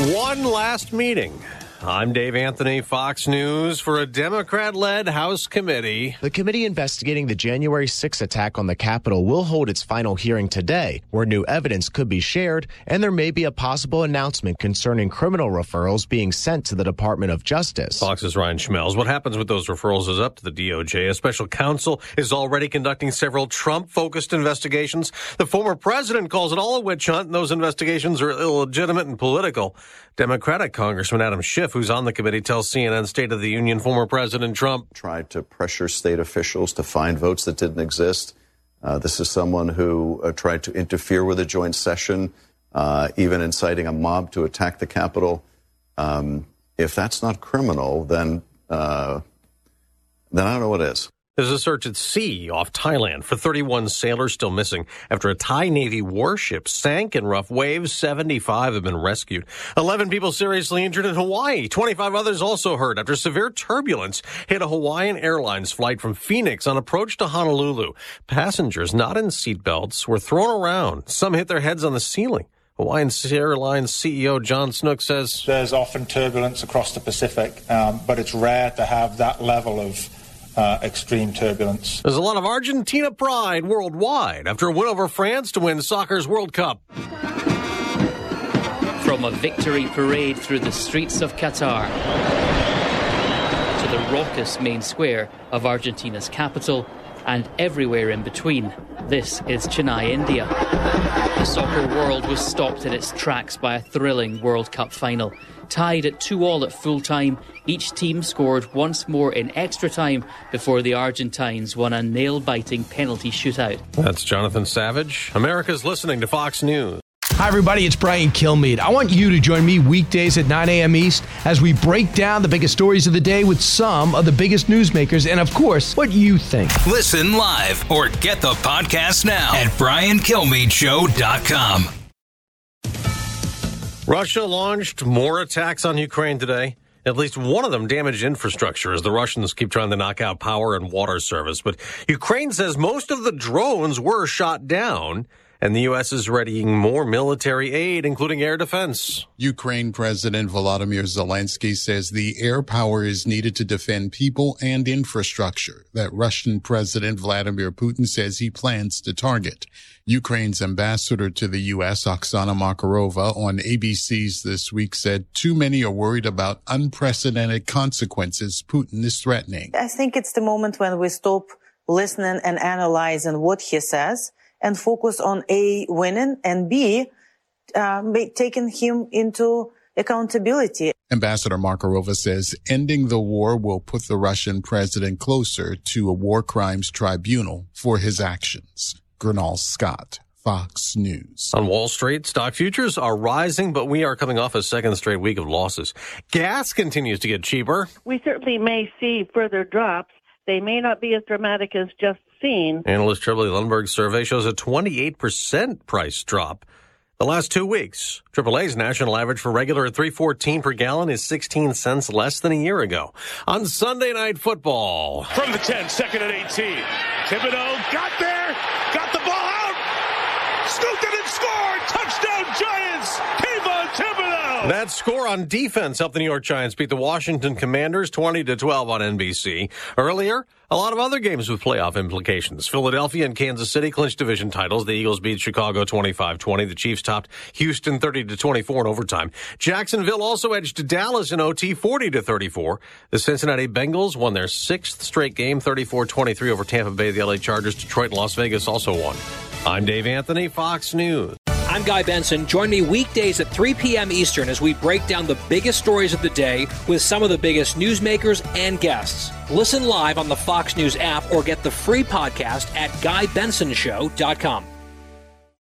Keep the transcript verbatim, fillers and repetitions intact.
One last meeting. I'm Dave Anthony, Fox News. For a Democrat-led House committee. The committee investigating the January sixth attack on the Capitol will hold its final hearing today, where new evidence could be shared, and there may be a possible announcement concerning criminal referrals being sent to the Department of Justice. Fox's Ryan Schmelz. What happens with those referrals is up to the D O J. A special counsel is already conducting several Trump-focused investigations. The former president calls it all a witch hunt, and those investigations are illegitimate and political. Democratic Congressman Adam Schiff, who's on the committee, tells C N N State of the Union former President Trump tried to pressure state officials to find votes that didn't exist. Uh, this is someone who uh, tried to interfere with a joint session, uh, even inciting a mob to attack the Capitol. Um, if that's not criminal, then uh, then I don't know what is. There's a search at sea off Thailand for thirty-one sailors still missing after a Thai Navy warship sank in rough waves. seventy-five have been rescued. eleven people seriously injured in Hawaii. twenty-five others also hurt after severe turbulence hit a Hawaiian Airlines flight from Phoenix on approach to Honolulu. Passengers not in seatbelts were thrown around. Some hit their heads on the ceiling. Hawaiian Airlines C E O John Snook says there's often turbulence across the Pacific, um, but it's rare to have that level of Uh, extreme turbulence. There's a lot of Argentina pride worldwide after a win over France to win soccer's World Cup. From a victory parade through the streets of Qatar to the raucous main square of Argentina's capital and everywhere in between, this is Chennai, India. The soccer world was stopped in its tracks by a thrilling World Cup final. Tied at two all at full time, each team scored once more in extra time before the Argentines won a nail-biting penalty shootout. That's Jonathan Savage. America's listening to Fox News. Hi, everybody. It's Brian Kilmeade. I want you to join me weekdays at nine a.m. East as we break down the biggest stories of the day with some of the biggest newsmakers and, of course, what you think. Listen live or get the podcast now at brian kilmeade show dot com. Russia launched more attacks on Ukraine today. At least one of them damaged infrastructure as the Russians keep trying to knock out power and water service. But Ukraine says most of the drones were shot down, and the U S is readying more military aid, including air defense. Ukraine President Volodymyr Zelensky says the air power is needed to defend people and infrastructure that Russian President Vladimir Putin says he plans to target. Ukraine's ambassador to the U S, Oksana Markarova, on A B C's This Week said too many are worried about unprecedented consequences Putin is threatening. I think it's the moment when we stop listening and analyzing what he says and focus on A, winning, and B, uh, taking him into accountability. Ambassador Markarova says ending the war will put the Russian president closer to a war crimes tribunal for his actions. Gernal Scott, Fox News. On Wall Street, stock futures are rising, but we are coming off a second straight week of losses. Gas continues to get cheaper. We certainly may see further drops. They may not be as dramatic as just seen. Analyst Tribbley Lundberg's survey shows a twenty-eight percent price drop the last two weeks. triple A's national average for regular at three fourteen per gallon is sixteen cents less than a year ago. On Sunday Night Football. From the ten, second and eighteen. Thibodeau got there, got the ball out, scooped it and scored. Touchdown Giants, Kayvon Thibodeau. That score on defense helped the New York Giants beat the Washington Commanders twenty to twelve on N B C. Earlier, a lot of other games with playoff implications. Philadelphia and Kansas City clinched division titles. The Eagles beat Chicago twenty-five twenty. The Chiefs topped Houston thirty to twenty-four in overtime. Jacksonville also edged Dallas in O T forty to thirty-four. The Cincinnati Bengals won their sixth straight game thirty-four twenty-three over Tampa Bay. The L A Chargers, Detroit, and Las Vegas also won. I'm Dave Anthony, Fox News. I'm Guy Benson. Join me weekdays at three p.m. Eastern as we break down the biggest stories of the day with some of the biggest newsmakers and guests. Listen live on the Fox News app or get the free podcast at guy benson show dot com.